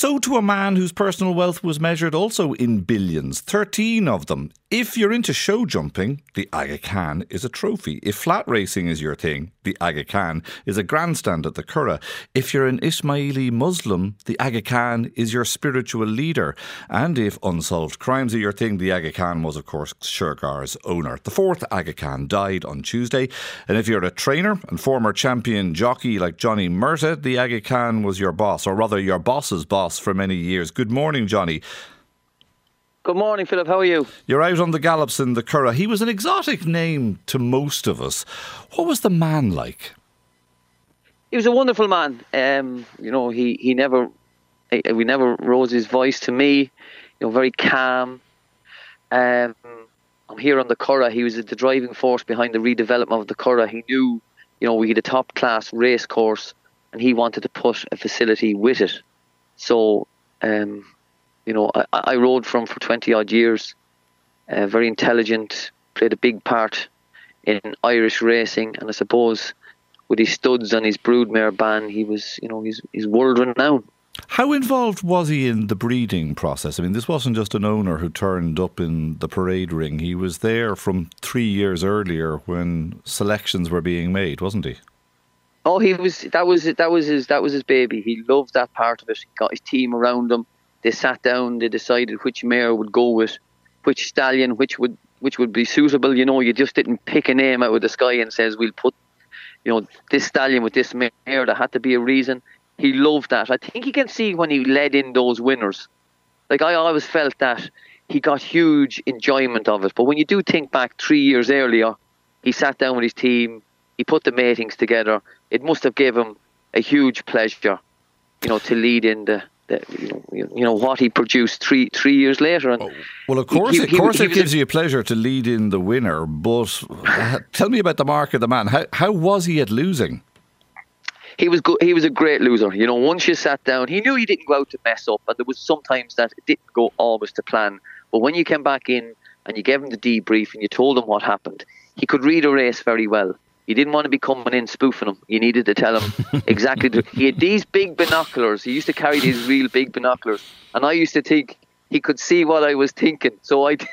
So to a man whose personal wealth was measured also in billions, 13 of them. If you're into show jumping, the Aga Khan is a trophy. If flat racing is your thing, the Aga Khan is a grandstand at the Curragh. If you're an Ismaili Muslim, the Aga Khan is your spiritual leader. And if unsolved crimes are your thing, the Aga Khan was, of course, Shergar's owner. The fourth Aga Khan died on Tuesday. And if you're a trainer and former champion jockey like Johnny Murtagh, the Aga Khan was your boss, or rather your boss's boss for many years. Good morning, Johnny. Good morning, Philip. How are you? You're out on the gallops in the Curragh. He was an exotic name to most of us. What was the man like? He was a wonderful man. We never rose his voice to me. Very calm. I'm here on the Curragh. He was the driving force behind the redevelopment of the Curragh. He knew, we had a top class race course, and he wanted to put a facility with it. So, I rode for him for 20 odd years. Very intelligent, played a big part in Irish racing, and I suppose with his studs and his broodmare ban, he was, he's world renowned. How involved was he in the breeding process? I mean, this wasn't just an owner who turned up in the parade ring. He was there from 3 years earlier when selections were being made, wasn't he? Oh, he was. That was his baby. He loved that part of it. He got his team around him. They sat down. They decided which mare would go with which stallion, which would be suitable. You just didn't pick a name out of the sky and says we'll put, this stallion with this mare. There had to be a reason. He loved that. I think you can see when he led in those winners. Like, I always felt that he got huge enjoyment of it. But when you do think back 3 years earlier, he sat down with his team. He put the matings together. It must have given him a huge pleasure, to lead in the what he produced three years later. And well, of course, it gives you a pleasure to lead in the winner. But tell me about the mark of the man. How was he at losing? He was good. He was a great loser. Once you sat down, he knew he didn't go out to mess up, and there was sometimes that it didn't go always to plan. But when you came back in and you gave him the debrief and you told him what happened, he could read a race very well. You didn't want to be coming in spoofing him. You needed to tell him exactly. He had these big binoculars. He used to carry these real big binoculars. And I used to think he could see what I was thinking. So I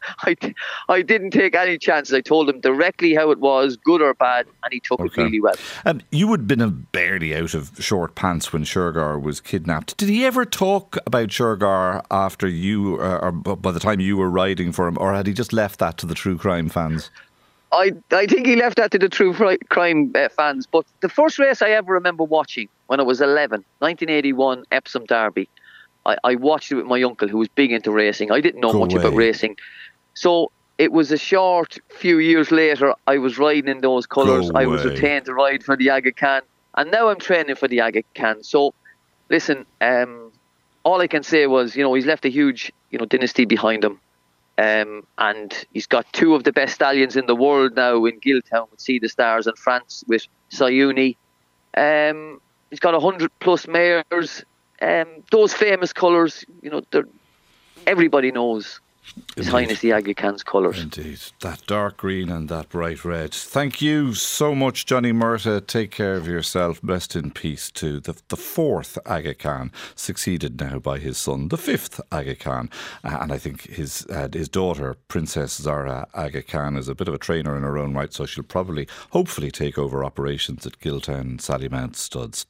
didn't take any chances. I told him directly how it was, good or bad, and he took it really well. You had been barely out of short pants when Shergar was kidnapped. Did he ever talk about Shergar after you, or by the time you were riding for him, or had he just left that to the true crime fans? I think he left that to the true crime fans. But the first race I ever remember watching when I was 11, 1981 Epsom Derby, I watched it with my uncle who was big into racing. I didn't know much about racing. So it was a short few years later, I was riding in those colours. I was retained to ride for the Aga Khan. And now I'm training for the Aga Khan. So, listen, all I can say was, he's left a huge, dynasty behind him. And he's got two of the best stallions in the world now in Giltown with See the Stars, and France with Sayuni. He's got 100 plus mares. Those famous colours, everybody knows His Highness the Aga Khan's colours. Indeed. That dark green and that bright red. Thank you so much, Johnny Murtagh. Take care of yourself. Rest in peace to the fourth Aga Khan, succeeded now by his son, the fifth Aga Khan. And I think his daughter, Princess Zara Aga Khan, is a bit of a trainer in her own right, so she'll hopefully take over operations at Giltown Sallymount Studs.